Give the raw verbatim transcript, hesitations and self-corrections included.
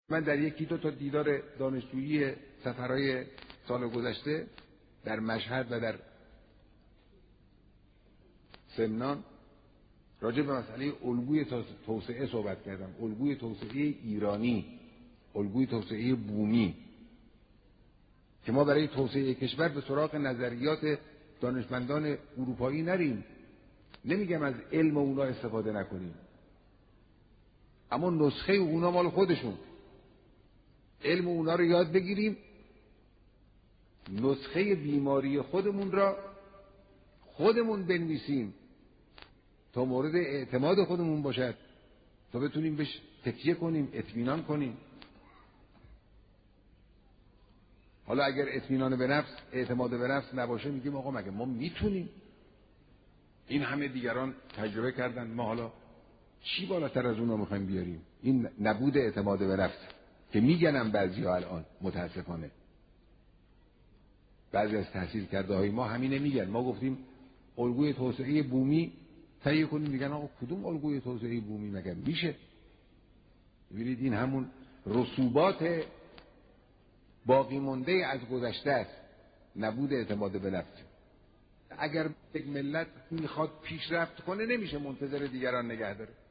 من در یکی دو تا دیدار دانشجویی سفرهای سال گذشته در مشهد و در سمنان راجع به مسئله الگوی توسعه صحبت کردم. الگوی توسعه ایرانی، الگوی توسعه بومی، که ما برای توسعه کشور به سراغ نظریات دانشمندان اروپایی نریم. نمیگم از علم اونا استفاده نکنیم، اما نسخه اونا مال خودشون، علم اونا رو یاد بگیریم، نسخه بیماری خودمون را خودمون بنویسیم تا مورد اعتماد خودمون باشد، تا بتونیم بهش تکیه کنیم، اطمینان کنیم. حالا اگر اطمینان به نفس، اعتماد به نفس نباشه، میگیم آقا مگه ما میتونیم؟ این همه دیگران تجربه کردن، ما حالا چی بالاتر از اون رو میخوایم بیاریم؟ این نبود اعتماد به نفس که میگنم بعضی‌ها الان متاسفانه بعضی از تحصیل کرده های ما همینه میگن. ما گفتیم الگوی توسعه بومی تهیه کنیم، میگن آقا کدوم الگوی توسعه بومی مگه میشه؟ ببینید این همون رسوبات باقی مونده از گذشته است، نبود اعتماد به نفس. اگر یک ملت میخواد پیشرفت کنه نمیشه منتظر دیگران نگه داره.